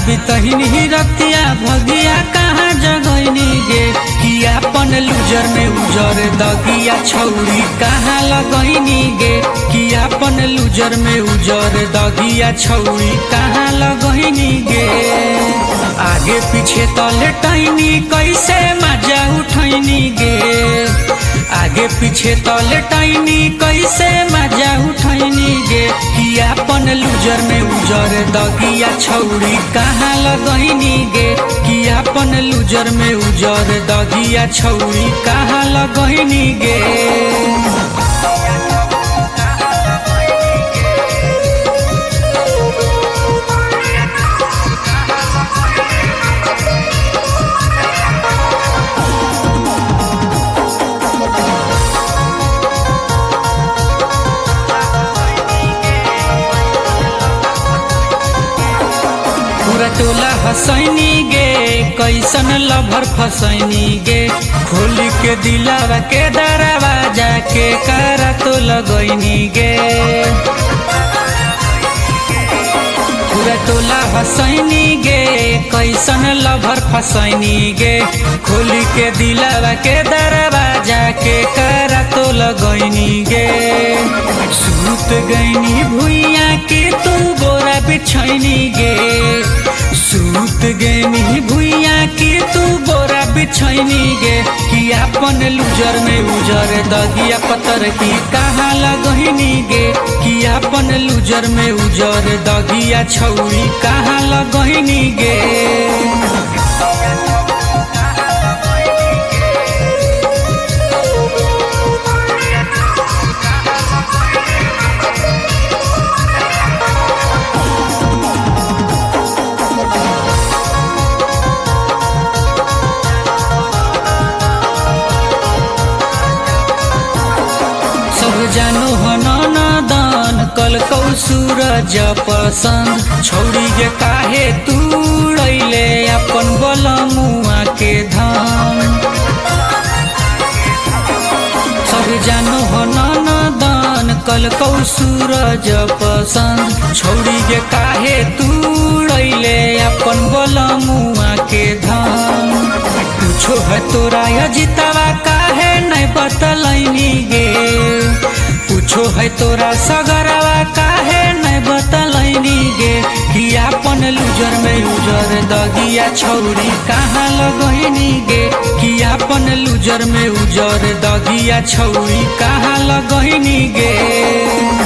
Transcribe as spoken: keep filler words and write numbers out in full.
बितहिनी रतिया भगिया कहाँ जगैनी गे कि अपन लूजर में उजर दगिया छौरी कहाँ लगैनी गे कि अपन लूजर में उजर दगिया छौरी कहाँ लगैनी गे। आगे पीछे तले टैनी कैसे मजा उठैनी गे आगे पीछे तले टैनी कैसे मजा उठैनी गे कि अपन लूजर में उजर दगिया छौरी कहाँ लगैनी गे कि अपन लूजर में उजर दगिया छौरी कहाँ लगैनी गे। पूरा टोला हसैनी गे कैसन लभर फसैनी गे खोली के दिलावा के दरवाजा के करा तो लगैनी गे। पूरा टोला हसैनी गे कैसन लभर फसैनी गे खोली के दिलावा के दरवाजा के करा तो लगैनी गे। सूत गईनी भुइया के तू बोरा बिछैनी गे सूत गईनी भुइया के तू बोरा बिछैनी गे कि अपन लूजर में उजर दगिया पतर की कहाँ लगैनी गे कि अपन लूजर में उजर दगिया छौरी कहाँ लगैनी गे। सब जानो हनन दान कल कौ सूरज पसंद छौरी गे काहे तू रैले अपन बलमुआ के धाम। सब जानो हनन दान कल कौ सूरज पसंद छौरी गे काहे तू रैले अपन बलमुआ के धाम। पूछो है तोरा अजितवा काहे नहीं बतलैनी गे पूछो है तोरा सगरवा काहे नहीं बतलैनी गे कि अपन लूजर में उजर दगिया छौरी कहाँ लगैनी गे कि अपन लूजर में उजर दगिया छौरी कहाँ लगैनी गे।